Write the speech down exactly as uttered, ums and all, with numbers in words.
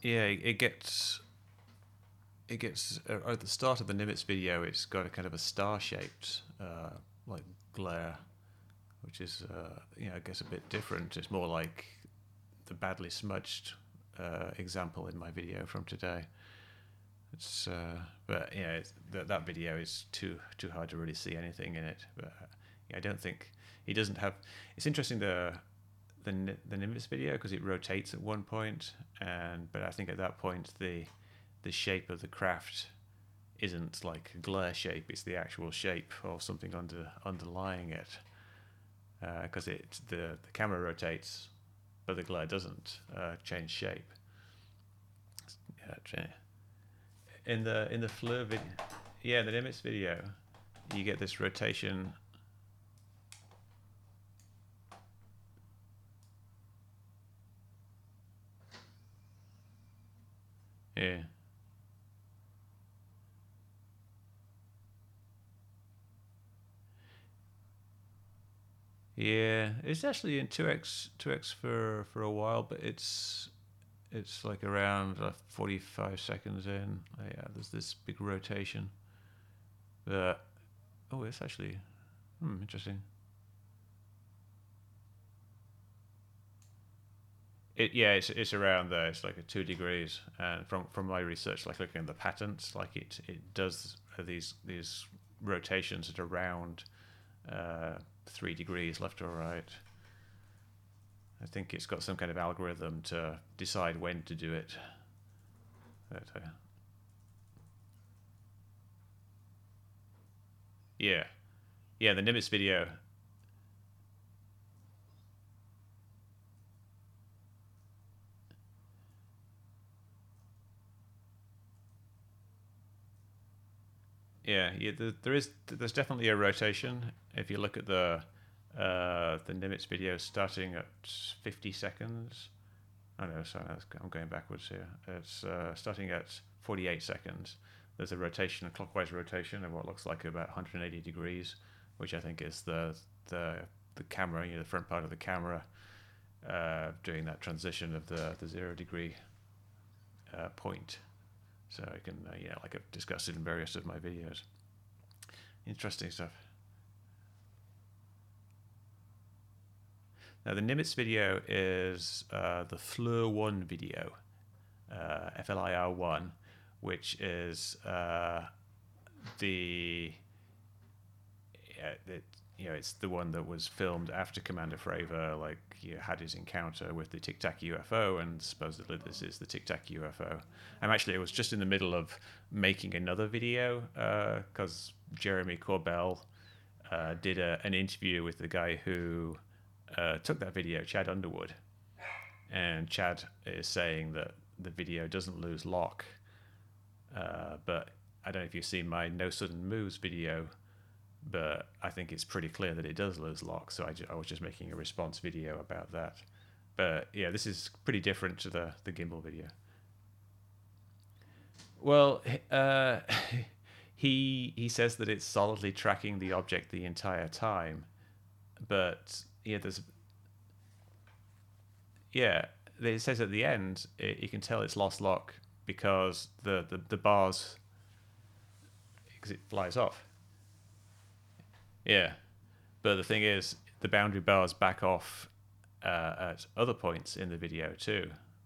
yeah, it, it gets it gets uh, at the start of the Nimitz video. It's got a kind of a star-shaped uh, like glare, which is uh, you know I guess a bit different. It's more like the badly smudged uh, example in my video from today. It's uh, but yeah, it's, that that video is too too hard to really see anything in it. But uh, yeah, I don't think he doesn't have. It's interesting the the the Nimbus video because it rotates at one point, and but I think at that point the the shape of the craft isn't like a glare shape; it's the actual shape of something under underlying it. Because uh, it the the camera rotates, but the glare doesn't uh, change shape. Yeah, in the in the Fleur video, yeah, the Nimitz video, you get this rotation. Yeah. Yeah, it's actually in two x two x for for a while, but it's it's like around uh, forty-five seconds in. Oh, yeah, there's this big rotation. But oh, it's actually hmm, interesting. It yeah, it's it's around there. It's like a two degrees, and from from my research, like looking at the patents, like it it does these these rotations at around uh, three degrees left or right. I think it's got some kind of algorithm to decide when to do it. But, uh, yeah, yeah, the Nimitz video. Yeah, yeah, there is there's definitely a rotation. If you look at the uh, the Nimitz video starting at fifty seconds. Oh no, sorry, I'm going backwards here. It's uh, starting at forty-eight seconds. There's a rotation, a clockwise rotation of what looks like about one hundred eighty degrees, which I think is the the the camera, you know, the front part of the camera uh, doing that transition of the the zero degree uh, point. So I can, uh, yeah, like I've discussed it in various of my videos. Interesting stuff. Now the Nimitz video is uh, the Fleur one video, uh, F L I R one, which is uh, the, uh, it, you know, it's the one that was filmed after Commander Fravor like you know, had his encounter with the Tic Tac U F O, and supposedly this is the Tic Tac U F O. I'm actually, it was just in the middle of making another video because uh, Jeremy Corbell uh, did a, an interview with the guy who uh, took that video, Chad Underwood, and Chad is saying that the video doesn't lose lock, uh, but I don't know if you've seen my No Sudden Moves video, but I think it's pretty clear that it does lose lock. So I, ju- I was just making a response video about that. But yeah, this is pretty different to the the gimbal video. Well, uh, he he says that it's solidly tracking the object the entire time, but yeah, there's yeah, it says at the end it, you can tell it's lost lock because the the, the bars because it flies off. Yeah, but the thing is, the boundary bars back off uh, at other points in the video too.